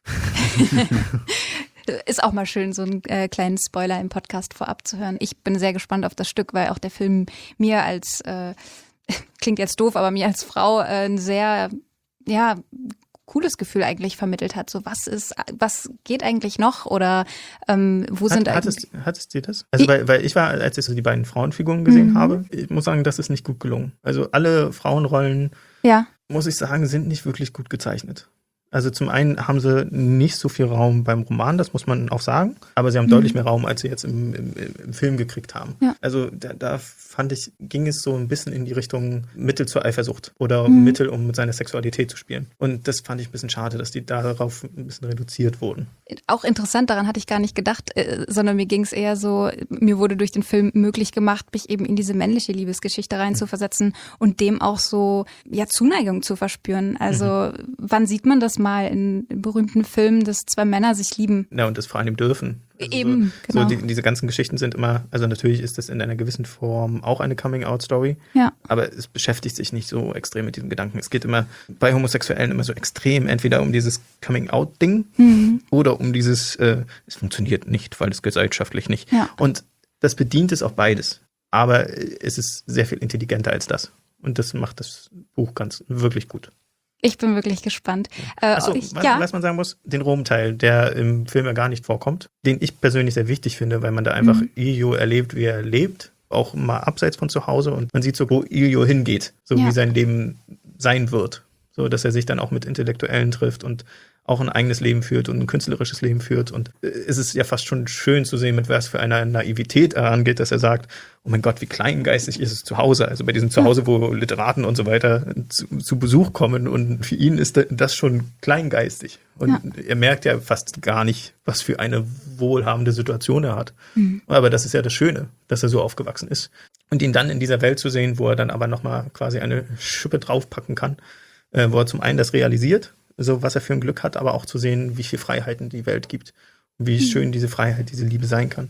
[SPEAKER 3] Ist auch mal schön, so einen kleinen Spoiler im Podcast vorab zu hören. Ich bin sehr gespannt auf das Stück, weil auch der Film mir als, klingt jetzt doof, aber mir als Frau ein sehr, cooles Gefühl eigentlich vermittelt hat. So, was geht eigentlich noch? Oder wo sind eigentlich...
[SPEAKER 5] Hattest du das? Also, weil ich war, als ich so die beiden Frauenfiguren gesehen habe, ich muss sagen, das ist nicht gut gelungen. Also alle Frauenrollen, muss ich sagen, sind nicht wirklich gut gezeichnet. Also zum einen haben sie nicht so viel Raum beim Roman, das muss man auch sagen, aber sie haben deutlich mehr Raum, als sie jetzt im Film gekriegt haben.
[SPEAKER 3] Ja.
[SPEAKER 5] Also da fand ich, ging es so ein bisschen in die Richtung Mittel zur Eifersucht oder Mittel, um mit seiner Sexualität zu spielen. Und das fand ich ein bisschen schade, dass die darauf ein bisschen reduziert wurden.
[SPEAKER 3] Auch interessant, daran hatte ich gar nicht gedacht, sondern mir ging es eher so, mir wurde durch den Film möglich gemacht, mich eben in diese männliche Liebesgeschichte reinzuversetzen und dem auch so Zuneigung zu verspüren. Also wann sieht man das mal in berühmten Filmen, dass zwei Männer sich lieben?
[SPEAKER 5] Ja, und das vor allem dürfen. Also
[SPEAKER 3] Eben, genau.
[SPEAKER 5] Diese ganzen Geschichten sind immer, also natürlich ist das in einer gewissen Form auch eine Coming-out-Story,
[SPEAKER 3] Ja.
[SPEAKER 5] aber es beschäftigt sich nicht so extrem mit diesem Gedanken. Es geht immer bei Homosexuellen immer so extrem entweder um dieses Coming-out-Ding oder um dieses, es funktioniert nicht, weil es gesellschaftlich nicht.
[SPEAKER 3] Ja.
[SPEAKER 5] Und das bedient es auch beides, aber es ist sehr viel intelligenter als das. Und das macht das Buch wirklich gut.
[SPEAKER 3] Ich bin wirklich gespannt.
[SPEAKER 5] Achso, was man sagen muss, den Rom-Teil, der im Film ja gar nicht vorkommt, den ich persönlich sehr wichtig finde, weil man da einfach Ilio erlebt, wie er lebt, auch mal abseits von zu Hause und man sieht so, wo Ilio hingeht, so wie sein Leben sein wird. So, dass er sich dann auch mit Intellektuellen trifft und auch ein eigenes Leben führt und ein künstlerisches Leben führt. Und es ist ja fast schon schön zu sehen, mit was für einer Naivität er angeht, dass er sagt, oh mein Gott, wie kleingeistig ist es zu Hause. Also bei diesem Zuhause, wo Literaten und so weiter zu Besuch kommen. Und für ihn ist das schon kleingeistig. Und er merkt ja fast gar nicht, was für eine wohlhabende Situation er hat. Aber das ist ja das Schöne, dass er so aufgewachsen ist. Und ihn dann in dieser Welt zu sehen, wo er dann aber nochmal quasi eine Schippe draufpacken kann, wo er zum einen das realisiert, so was er für ein Glück hat, aber auch zu sehen, wie viel Freiheiten die Welt gibt und wie schön diese Freiheit, diese Liebe sein kann.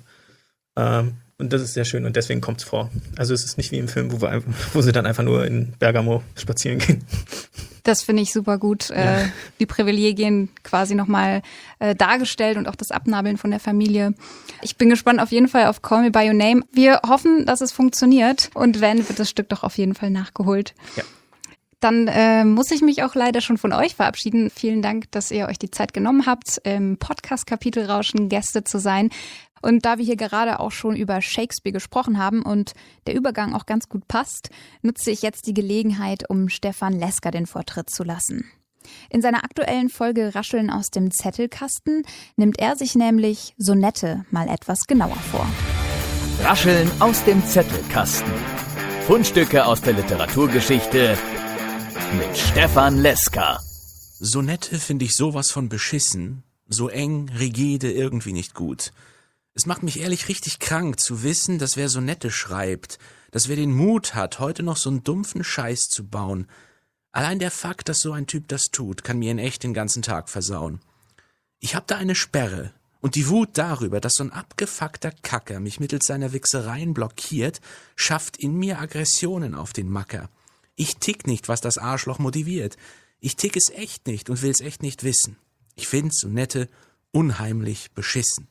[SPEAKER 5] Und das ist sehr schön und deswegen kommt es vor. Also es ist nicht wie im Film, wo sie dann einfach nur in Bergamo spazieren gehen.
[SPEAKER 3] Das finde ich super gut. Die Privilegien quasi nochmal dargestellt und auch das Abnabeln von der Familie. Ich bin gespannt auf jeden Fall auf Call Me By Your Name. Wir hoffen, dass es funktioniert und wenn, wird das Stück doch auf jeden Fall nachgeholt. Ja. Dann muss ich mich auch leider schon von euch verabschieden. Vielen Dank, dass ihr euch die Zeit genommen habt, im Podcast Kapitelrauschen Gäste zu sein. Und da wir hier gerade auch schon über Shakespeare gesprochen haben und der Übergang auch ganz gut passt, nutze ich jetzt die Gelegenheit, um Stefan Leska den Vortritt zu lassen. In seiner aktuellen Folge Rascheln aus dem Zettelkasten nimmt er sich nämlich Sonette mal etwas genauer vor.
[SPEAKER 7] Rascheln aus dem Zettelkasten. Fundstücke aus der Literaturgeschichte mit Stefan Leska.
[SPEAKER 8] Sonette finde ich sowas von beschissen, so eng, rigide, irgendwie nicht gut. Es macht mich ehrlich richtig krank zu wissen, dass wer Sonette schreibt, dass wer den Mut hat, heute noch so einen dumpfen Scheiß zu bauen. Allein der Fakt, dass so ein Typ das tut, kann mir in echt den ganzen Tag versauen. Ich hab da eine Sperre und die Wut darüber, dass so ein abgefuckter Kacker mich mittels seiner Wichsereien blockiert, schafft in mir Aggressionen auf den Macker. Ich tick nicht, was das Arschloch motiviert. Ich tick es echt nicht und will's echt nicht wissen. Ich find's Sonette unheimlich beschissen.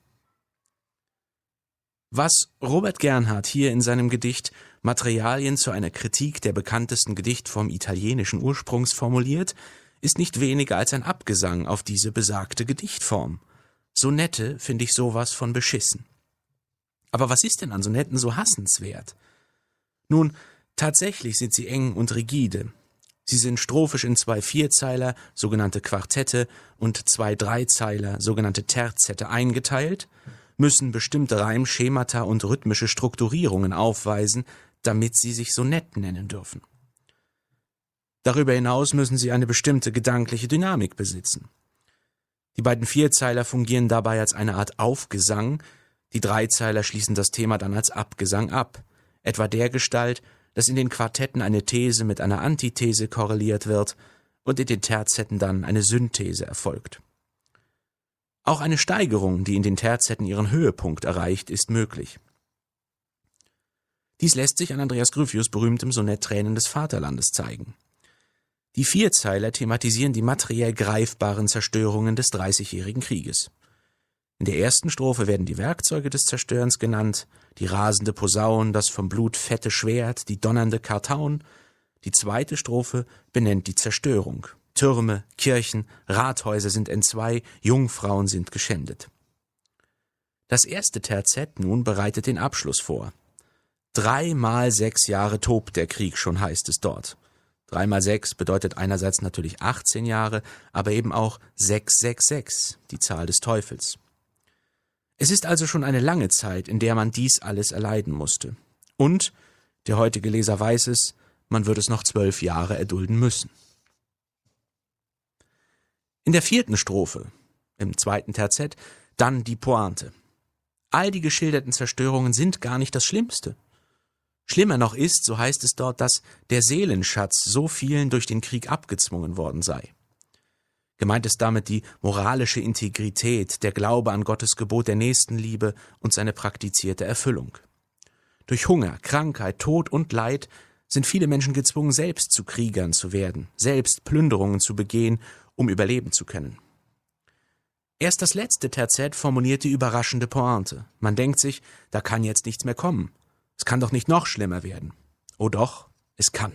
[SPEAKER 8] Was Robert Gernhardt hier in seinem Gedicht Materialien zu einer Kritik der bekanntesten Gedichtform italienischen Ursprungs formuliert, ist nicht weniger als ein Abgesang auf diese besagte Gedichtform. Sonette finde ich sowas von beschissen. Aber was ist denn an Sonetten so hassenswert? Nun, tatsächlich sind sie eng und rigide. Sie sind strophisch in 2 Vierzeiler, sogenannte Quartette, und 2 Dreizeiler, sogenannte Terzette eingeteilt, müssen bestimmte Reimschemata und rhythmische Strukturierungen aufweisen, damit sie sich Sonett nennen dürfen. Darüber hinaus müssen sie eine bestimmte gedankliche Dynamik besitzen. Die beiden Vierzeiler fungieren dabei als eine Art Aufgesang, die Dreizeiler schließen das Thema dann als Abgesang ab, etwa dergestalt, dass in den Quartetten eine These mit einer Antithese korreliert wird und in den Terzetten dann eine Synthese erfolgt. Auch eine Steigerung, die in den Terzetten ihren Höhepunkt erreicht, ist möglich. Dies lässt sich an Andreas Gryphius' berühmtem Sonett Tränen des Vaterlandes zeigen. Die Vierzeiler thematisieren die materiell greifbaren Zerstörungen des Dreißigjährigen Krieges. In der ersten Strophe werden die Werkzeuge des Zerstörens genannt, die rasende Posaun, das vom Blut fette Schwert, die donnernde Kartaun. Die zweite Strophe benennt die Zerstörung. Türme, Kirchen, Rathäuser sind entzwei, Jungfrauen sind geschändet. Das erste Terzett nun bereitet den Abschluss vor. 3 mal 6 Jahre tobt der Krieg schon, heißt es dort. 3 mal 6 bedeutet einerseits natürlich 18 Jahre, aber eben auch 666, die Zahl des Teufels. Es ist also schon eine lange Zeit, in der man dies alles erleiden musste. Und, der heutige Leser weiß es, man wird es noch 12 Jahre erdulden müssen. In der 4. Strophe, im 2. Terzett, dann die Pointe. All die geschilderten Zerstörungen sind gar nicht das Schlimmste. Schlimmer noch ist, so heißt es dort, dass der Seelenschatz so vielen durch den Krieg abgezwungen worden sei. Gemeint ist damit die moralische Integrität, der Glaube an Gottes Gebot der Nächstenliebe und seine praktizierte Erfüllung. Durch Hunger, Krankheit, Tod und Leid sind viele Menschen gezwungen, selbst zu Kriegern zu werden, selbst Plünderungen zu begehen, um überleben zu können. Erst das letzte Terzett formuliert die überraschende Pointe. Man denkt sich, da kann jetzt nichts mehr kommen. Es kann doch nicht noch schlimmer werden. Oh doch, es kann.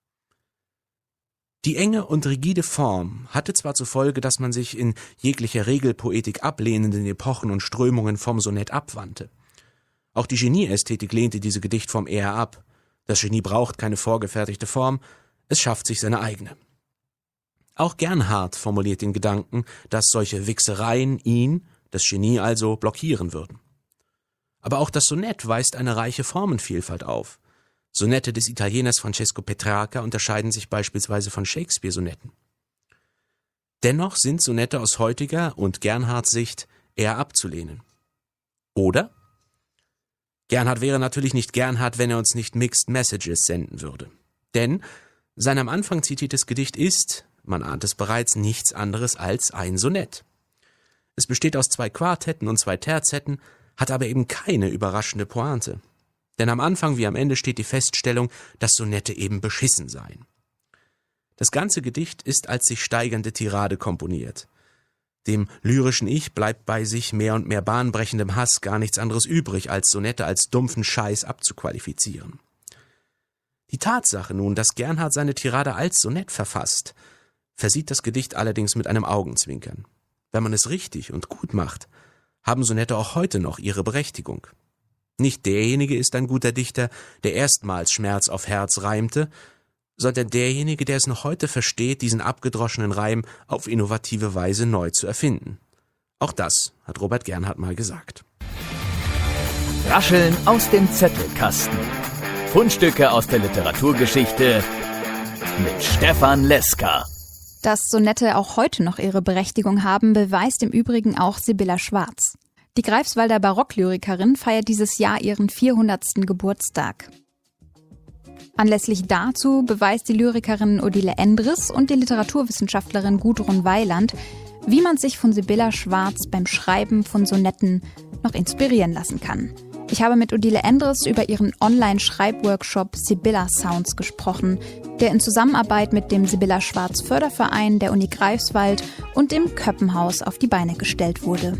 [SPEAKER 8] Die enge und rigide Form hatte zwar zur Folge, dass man sich in jeglicher Regelpoetik ablehnenden Epochen und Strömungen vom Sonett abwandte. Auch die Genieästhetik lehnte diese Gedichtform eher ab. Das Genie braucht keine vorgefertigte Form, es schafft sich seine eigene. Auch Gernhardt formuliert den Gedanken, dass solche Wichsereien ihn, das Genie also, blockieren würden. Aber auch das Sonett weist eine reiche Formenvielfalt auf. Sonette des Italieners Francesco Petrarca unterscheiden sich beispielsweise von Shakespeare-Sonetten. Dennoch sind Sonette aus heutiger und Gernhardts Sicht eher abzulehnen. Oder? Gernhardt wäre natürlich nicht Gernhardt, wenn er uns nicht Mixed Messages senden würde. Denn sein am Anfang zitiertes Gedicht ist, man ahnt es bereits, nichts anderes als ein Sonett. Es besteht aus 2 Quartetten und 2 Terzetten, hat aber eben keine überraschende Pointe. Denn am Anfang wie am Ende steht die Feststellung, dass Sonette eben beschissen seien. Das ganze Gedicht ist als sich steigernde Tirade komponiert. Dem lyrischen Ich bleibt bei sich mehr und mehr bahnbrechendem Hass gar nichts anderes übrig, als Sonette als dumpfen Scheiß abzuqualifizieren. Die Tatsache nun, dass Gernhardt seine Tirade als Sonett verfasst, versieht das Gedicht allerdings mit einem Augenzwinkern. Wenn man es richtig und gut macht, haben Sonette auch heute noch ihre Berechtigung. Nicht derjenige ist ein guter Dichter, der erstmals Schmerz auf Herz reimte, sondern derjenige, der es noch heute versteht, diesen abgedroschenen Reim auf innovative Weise neu zu erfinden. Auch das hat Robert Gernhardt mal gesagt.
[SPEAKER 7] Rascheln aus dem Zettelkasten. Fundstücke aus der Literaturgeschichte mit Stefan Leska.
[SPEAKER 3] Dass Sonette auch heute noch ihre Berechtigung haben, beweist im Übrigen auch Sibylla Schwarz. Die Greifswalder Barocklyrikerin feiert dieses Jahr ihren 400. Geburtstag. Anlässlich dazu beweist die Lyrikerin Odile Endres und die Literaturwissenschaftlerin Gudrun Weiland, wie man sich von Sibylla Schwarz beim Schreiben von Sonetten noch inspirieren lassen kann. Ich habe mit Odile Endres über ihren Online-Schreibworkshop Sibylla Sounds gesprochen, der in Zusammenarbeit mit dem Sibylla Schwarz Förderverein der Uni Greifswald und dem Köppenhaus auf die Beine gestellt wurde.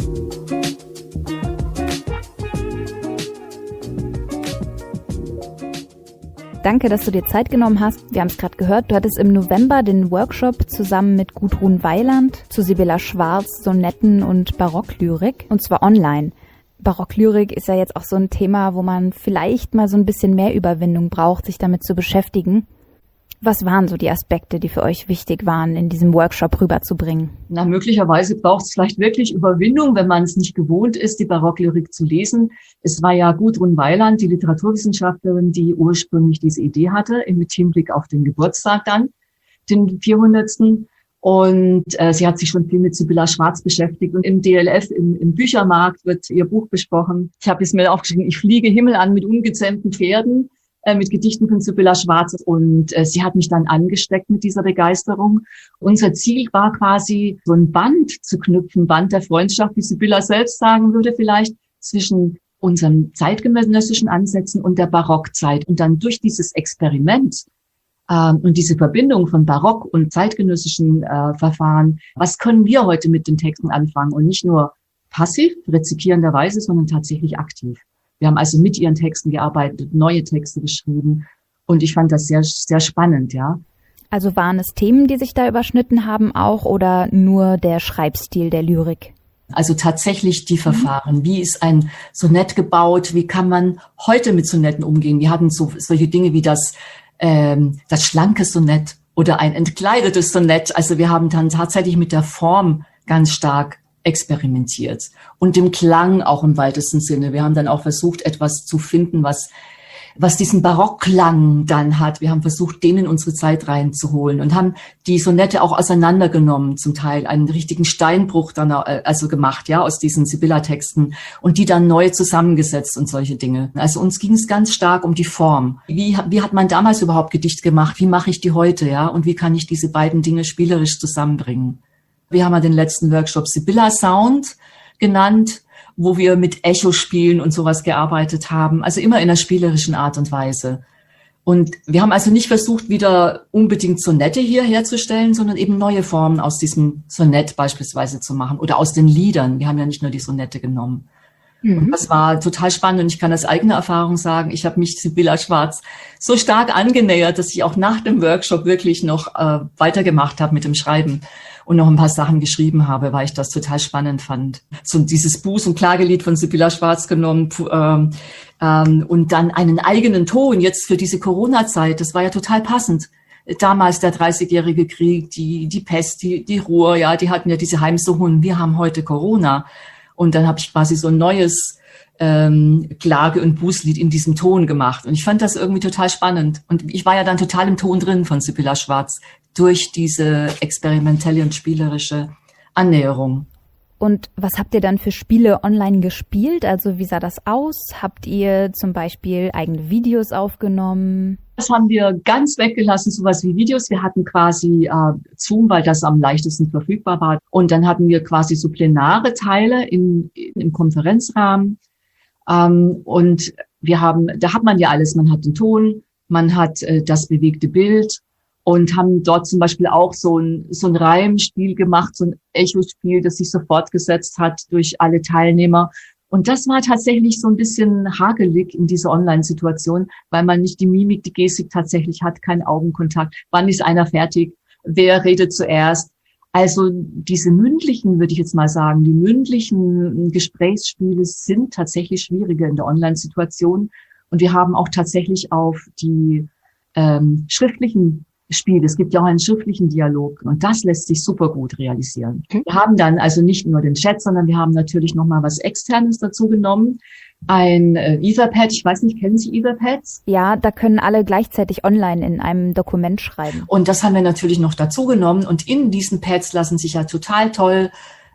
[SPEAKER 3] Danke, dass du dir Zeit genommen hast. Wir haben es gerade gehört, du hattest im November den Workshop zusammen mit Gudrun Weiland zu Sibylla Schwarz, Sonetten und Barocklyrik, und zwar online. Barocklyrik ist ja jetzt auch so ein Thema, wo man vielleicht mal so ein bisschen mehr Überwindung braucht, sich damit zu beschäftigen. Was waren so die Aspekte, die für euch wichtig waren, in diesem Workshop rüberzubringen?
[SPEAKER 9] Na, möglicherweise braucht es vielleicht wirklich Überwindung, wenn man es nicht gewohnt ist, die Barocklyrik zu lesen. Es war ja Gudrun Weiland, die Literaturwissenschaftlerin, die ursprünglich diese Idee hatte, mit Hinblick auf den Geburtstag dann, den 400. Und sie hat sich schon viel mit Sibylla Schwarz beschäftigt. Und im DLF, im Büchermarkt, wird ihr Buch besprochen. Ich habe es mir aufgeschrieben, ich fliege Himmel an mit ungezähmten Pferden, mit Gedichten von Sibylla Schwarz. Und sie hat mich dann angesteckt mit dieser Begeisterung. Unser Ziel war quasi, so ein Band zu knüpfen, Band der Freundschaft, wie Sibylla selbst sagen würde vielleicht, zwischen unseren zeitgenössischen Ansätzen und der Barockzeit. Und dann durch dieses Experiment und diese Verbindung von Barock und zeitgenössischen Verfahren, was können wir heute mit den Texten anfangen? Und nicht nur passiv, rezipierenderweise, sondern tatsächlich aktiv. Wir haben also mit ihren Texten gearbeitet, neue Texte geschrieben. Und ich fand das sehr, sehr spannend, ja.
[SPEAKER 3] Also waren es Themen, die sich da überschnitten haben auch, oder nur der Schreibstil der Lyrik?
[SPEAKER 9] Also tatsächlich die Verfahren. Wie ist ein Sonett gebaut? Wie kann man heute mit Sonetten umgehen? Wir hatten solche Dinge wie das das schlanke Sonett oder ein entkleidetes Sonett. Also wir haben dann tatsächlich mit der Form ganz stark experimentiert und dem Klang auch im weitesten Sinne. Wir haben dann auch versucht, etwas zu finden, was diesen Barockklang dann hat. Wir haben versucht, den in unsere Zeit reinzuholen und haben die Sonette auch auseinandergenommen, zum Teil einen richtigen Steinbruch dann also gemacht, ja, aus diesen Sibylla-Texten und die dann neu zusammengesetzt und solche Dinge. Also uns ging es ganz stark um die Form. Wie hat man damals überhaupt Gedicht gemacht? Wie mache ich die heute, ja? Und wie kann ich diese beiden Dinge spielerisch zusammenbringen? Wir haben ja den letzten Workshop Sibylla Sound genannt, wo wir mit Echo-Spielen und sowas gearbeitet haben, also immer in einer spielerischen Art und Weise. Und wir haben also nicht versucht, wieder unbedingt Sonette hier herzustellen, sondern eben neue Formen aus diesem Sonett beispielsweise zu machen oder aus den Liedern. Wir haben ja nicht nur die Sonette genommen. Und das war total spannend und ich kann aus eigener Erfahrung sagen, ich habe mich Sibylla Schwarz so stark angenähert, dass ich auch nach dem Workshop wirklich noch weitergemacht habe mit dem Schreiben und noch ein paar Sachen geschrieben habe, weil ich das total spannend fand. So dieses Buß- und Klagelied von Sibylla Schwarz genommen und dann einen eigenen Ton jetzt für diese Corona-Zeit. Das war ja total passend. Damals der 30-jährige Krieg, die Pest, die Ruhr, ja, die hatten ja diese Heimsuchungen. Wir haben heute Corona. Und dann habe ich quasi so ein neues Klage- und Bußlied in diesem Ton gemacht. Und ich fand das irgendwie total spannend. Und ich war ja dann total im Ton drin von Sibylla Schwarz durch diese experimentelle und spielerische Annäherung.
[SPEAKER 3] Und was habt ihr dann für Spiele online gespielt? Also wie sah das aus? Habt ihr zum Beispiel eigene Videos aufgenommen?
[SPEAKER 9] Das haben wir ganz weggelassen, sowas wie Videos. Wir hatten quasi Zoom, weil das am leichtesten verfügbar war. Und dann hatten wir quasi so plenare Teile im Konferenzrahmen. Und da hat man ja alles. Man hat den Ton, man hat das bewegte Bild und haben dort zum Beispiel auch so ein Reimspiel gemacht, so ein Echo-Spiel, das sich so fortgesetzt hat durch alle Teilnehmer. Und das war tatsächlich so ein bisschen hakelig in dieser Online-Situation, weil man nicht die Mimik, die Gestik tatsächlich hat, keinen Augenkontakt. Wann ist einer fertig? Wer redet zuerst? Also diese mündlichen, würde ich jetzt mal sagen, die mündlichen Gesprächsspiele sind tatsächlich schwieriger in der Online-Situation. Und wir haben auch tatsächlich auf die schriftlichen Spiele, es gibt ja auch einen schriftlichen Dialog und das lässt sich super gut realisieren. Wir haben dann also nicht nur den Chat, sondern wir haben natürlich nochmal was Externes dazu genommen. Ein Etherpad, ich weiß nicht, kennen Sie Etherpads?
[SPEAKER 3] Ja, da können alle gleichzeitig online in einem Dokument schreiben.
[SPEAKER 9] Und das haben wir natürlich noch dazu genommen und in diesen Pads lassen sich ja total toll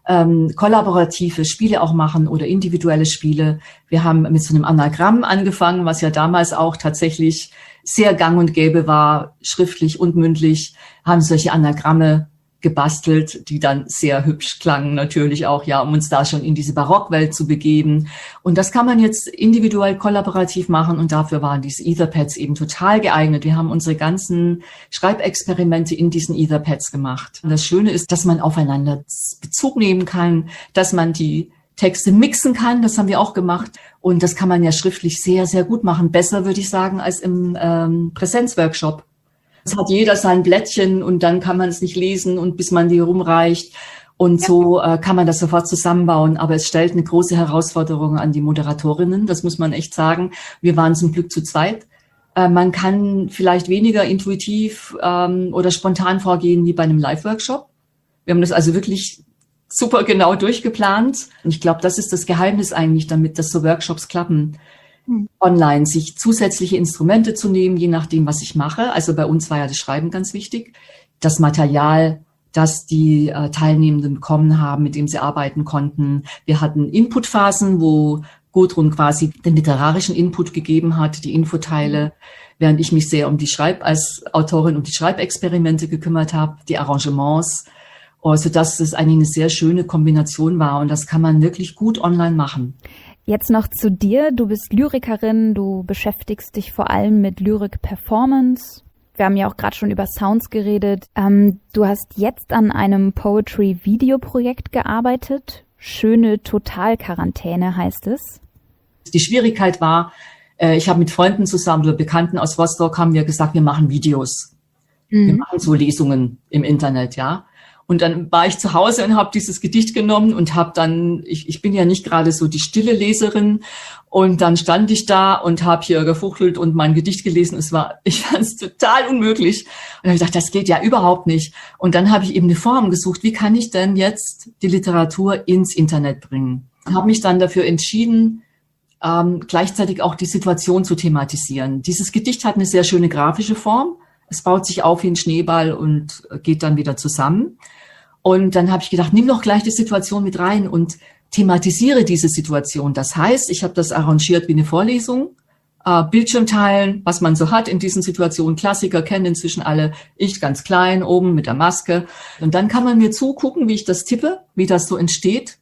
[SPEAKER 9] kollaborative Spiele auch machen oder individuelle Spiele. Wir haben mit so einem Anagramm angefangen, was ja damals auch tatsächlich sehr gang und gäbe war, schriftlich und mündlich, haben solche Anagramme gebastelt, die dann sehr hübsch klangen natürlich auch, ja, um uns da schon in diese Barockwelt zu begeben. Und das kann man jetzt individuell kollaborativ machen und dafür waren diese Etherpads eben total geeignet. Wir haben unsere ganzen Schreibexperimente in diesen Etherpads gemacht. Und das Schöne ist, dass man aufeinander Bezug nehmen kann, dass man die Texte mixen kann, das haben wir auch gemacht. Und das kann man ja schriftlich sehr, sehr gut machen. Besser, würde ich sagen, als im Präsenzworkshop. Es hat jeder sein Blättchen und dann kann man es nicht lesen und bis man die rumreicht. Und so kann man das sofort zusammenbauen. Aber es stellt eine große Herausforderung an die Moderatorinnen, das muss man echt sagen. Wir waren zum Glück zu zweit. Man kann vielleicht weniger intuitiv oder spontan vorgehen wie bei einem Live-Workshop. Wir haben das also wirklich super genau durchgeplant. Und ich glaube, das ist das Geheimnis eigentlich, damit dass so Workshops klappen. Online sich zusätzliche Instrumente zu nehmen, je nachdem, was ich mache. Also bei uns war ja das Schreiben ganz wichtig. Das Material, das die Teilnehmenden bekommen haben, mit dem sie arbeiten konnten. Wir hatten Inputphasen, wo Gudrun quasi den literarischen Input gegeben hat, die Infoteile, während ich mich sehr um die als Autorin um die Schreibexperimente gekümmert habe, die Arrangements, sodass es eigentlich eine sehr schöne Kombination war. Und das kann man wirklich gut online machen.
[SPEAKER 3] Jetzt noch zu dir. Du bist Lyrikerin, du beschäftigst dich vor allem mit Lyrik-Performance. Wir haben ja auch gerade schon über Sounds geredet. Du hast jetzt an einem Poetry-Video-Projekt gearbeitet. Schöne Totalquarantäne heißt es.
[SPEAKER 9] Die Schwierigkeit war, ich habe mit Freunden zusammen oder Bekannten aus Rostock haben wir gesagt, wir machen Videos. Wir machen so Lesungen im Internet, ja. Und dann war ich zu Hause und habe dieses Gedicht genommen und habe dann, ich bin ja nicht gerade so die stille Leserin, und dann stand ich da und habe hier gefuchtelt und mein Gedicht gelesen. Ich fand es total unmöglich. Und dann habe ich gedacht, das geht ja überhaupt nicht. Und dann habe ich eben eine Form gesucht, wie kann ich denn jetzt die Literatur ins Internet bringen? Und habe mich dann dafür entschieden, gleichzeitig auch die Situation zu thematisieren. Dieses Gedicht hat eine sehr schöne grafische Form. Es baut sich auf wie ein Schneeball und geht dann wieder zusammen. Und dann habe ich gedacht, nimm doch gleich die Situation mit rein und thematisiere diese Situation. Das heißt, ich habe das arrangiert wie eine Vorlesung, Bildschirm teilen, was man so hat in diesen Situationen. Klassiker kennen inzwischen alle. Ich ganz klein, oben mit der Maske. Und dann kann man mir zugucken, wie ich das tippe, wie das so entsteht.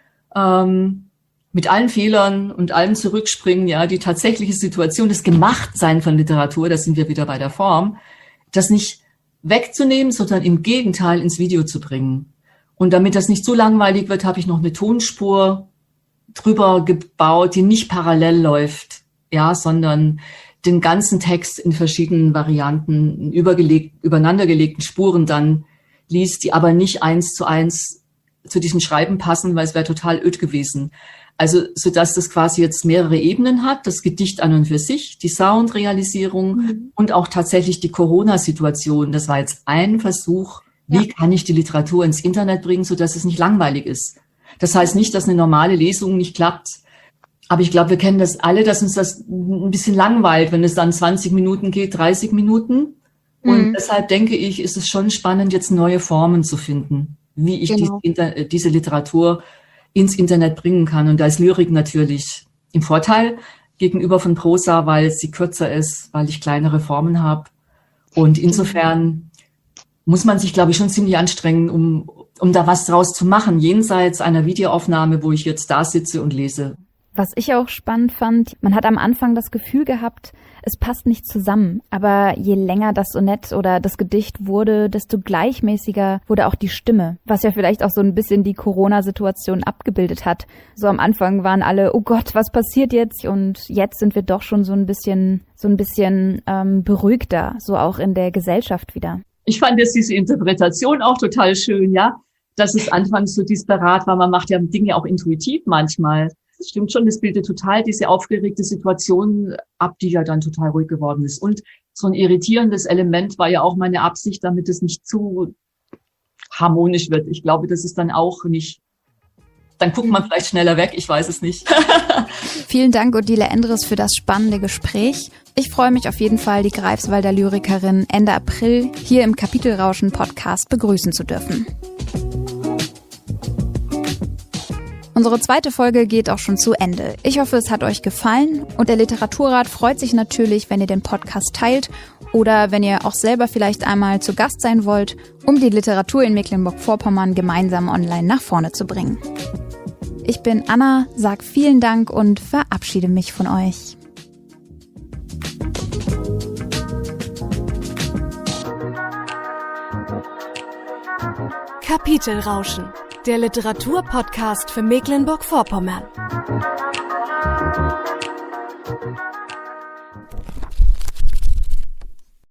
[SPEAKER 9] Mit allen Fehlern und allem Zurückspringen, ja, die tatsächliche Situation, das Gemachtsein von Literatur, da sind wir wieder bei der Form, das nicht wegzunehmen, sondern im Gegenteil ins Video zu bringen. Und damit das nicht so langweilig wird, habe ich noch eine Tonspur drüber gebaut, die nicht parallel läuft, ja, sondern den ganzen Text in verschiedenen Varianten, übereinandergelegten Spuren dann liest, die aber nicht 1:1 zu diesem Schreiben passen, weil es wäre total öd gewesen. Also, so dass das quasi jetzt mehrere Ebenen hat, das Gedicht an und für sich, die Soundrealisierung und auch tatsächlich die Corona-Situation. Das war jetzt ein Versuch, wie kann ich die Literatur ins Internet bringen, so dass es nicht langweilig ist. Das heißt nicht, dass eine normale Lesung nicht klappt. Aber ich glaube, wir kennen das alle, dass uns das ein bisschen langweilt, wenn es dann 20 Minuten geht, 30 Minuten. Und deshalb denke ich, ist es schon spannend, jetzt neue Formen zu finden, wie ich diese Literatur ins Internet bringen kann. Und da ist Lyrik natürlich im Vorteil gegenüber von Prosa, weil sie kürzer ist, weil ich kleinere Formen habe. Und insofern muss man sich, glaube ich, schon ziemlich anstrengen, um da was draus zu machen, jenseits einer Videoaufnahme, wo ich jetzt da sitze und lese.
[SPEAKER 3] Was ich auch spannend fand, man hat am Anfang das Gefühl gehabt, es passt nicht zusammen. Aber je länger das Sonett oder das Gedicht wurde, desto gleichmäßiger wurde auch die Stimme. Was ja vielleicht auch so ein bisschen die Corona-Situation abgebildet hat. So am Anfang waren alle, oh Gott, was passiert jetzt? Und jetzt sind wir doch schon so ein bisschen beruhigter, so auch in der Gesellschaft wieder.
[SPEAKER 9] Ich fand jetzt diese Interpretation auch total schön, ja, dass es anfangs so disparat war. Man macht ja Dinge auch intuitiv manchmal. Das stimmt schon, das bildet total diese aufgeregte Situation ab, die ja dann total ruhig geworden ist. Und so ein irritierendes Element war ja auch meine Absicht, damit es nicht zu harmonisch wird. Ich glaube, das ist dann auch nicht, dann guckt man vielleicht schneller weg, ich weiß es nicht.
[SPEAKER 3] Vielen Dank, Odile Endres, für das spannende Gespräch. Ich freue mich auf jeden Fall, die Greifswalder Lyrikerin Ende April hier im Kapitelrauschen-Podcast begrüßen zu dürfen. Unsere zweite Folge geht auch schon zu Ende. Ich hoffe, es hat euch gefallen und der Literaturrat freut sich natürlich, wenn ihr den Podcast teilt oder wenn ihr auch selber vielleicht einmal zu Gast sein wollt, um die Literatur in Mecklenburg-Vorpommern gemeinsam online nach vorne zu bringen. Ich bin Anna, sag vielen Dank und verabschiede mich von euch.
[SPEAKER 2] Kapitelrauschen, der Literaturpodcast für Mecklenburg-Vorpommern.